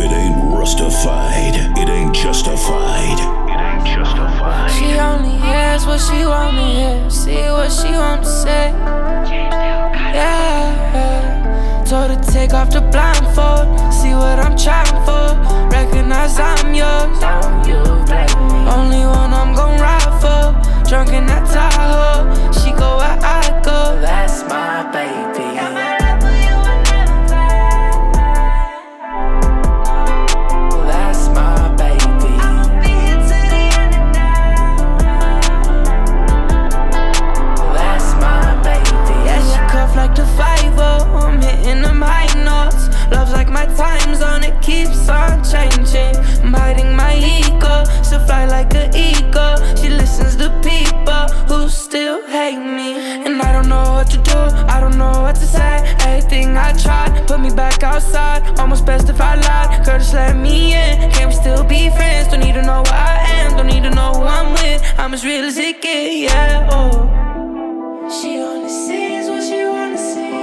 it ain't rustified, it ain't justified. It ain't justified. She only hears what she wanna hear, see what she wanna say. Yeah, told her take off the blindfold, see what I'm trying for. Recognize I'm yours, don't you blame me. Only one I'm gon' ride for, drunk in that Tahoe. She go where I go, that's my baby. That's my baby. That's my baby. Yeah, she cuff like the 5-0, I'm hitting them high notes. Love's like my time zone, it keeps on changing. I'm hiding my ego, still fly like an eagle. She listens to people who still hate me. And I don't know what to do, I don't know what to say. Everything I tried, put me back outside. Almost best if I lied, girl just let me in. Can we still be friends? Don't need to know where I am, don't need to know who I'm with. I'm as real as it get, yeah, oh. She only sees what she wanna see.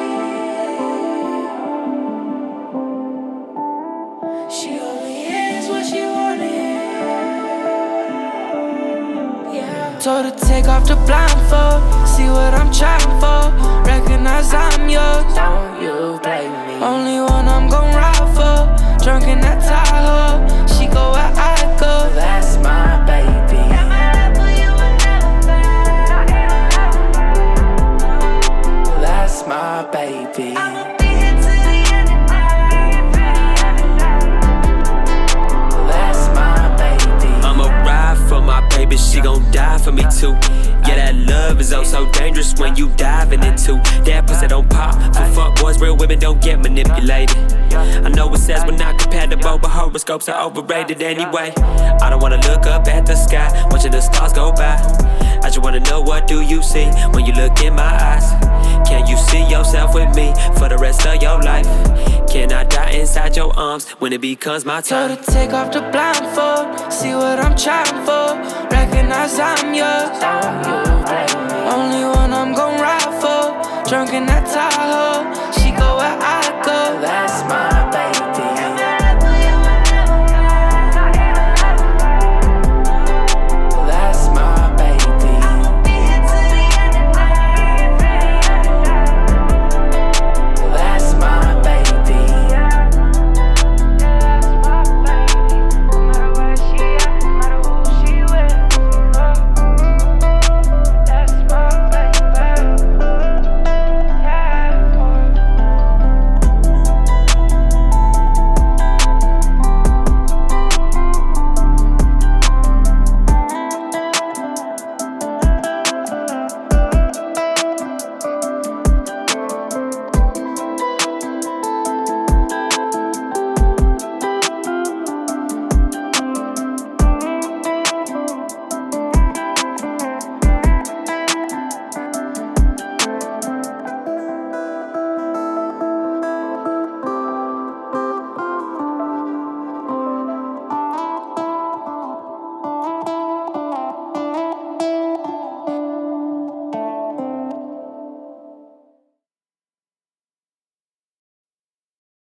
She only hears what she wanna hear. Yeah. Told her take off the blindfold, see what I'm trying for. Recognize I'm yours, don't you blame me. Only one I'm gon' ride for, drunk in that Tahoe. She go where I go, that's my baby. That's my baby. For my baby, she gon' die for me too. Yeah, that love is oh so dangerous when you diving into that pussy don't pop. For fuck boys, real women don't get manipulated. I know it says we're not compatible, but horoscopes are overrated anyway. I don't wanna look up at the sky, watching the stars go by. I just wanna know, what do you see when you look in my eyes? Can you see yourself with me for the rest of your life? Can I die inside your arms when it becomes my time? Told her take off the blindfold, see what I'm trying for. Recognize I'm yours, don't you blame me. Only one I'm gon' ride for, drunk in that Tahoe.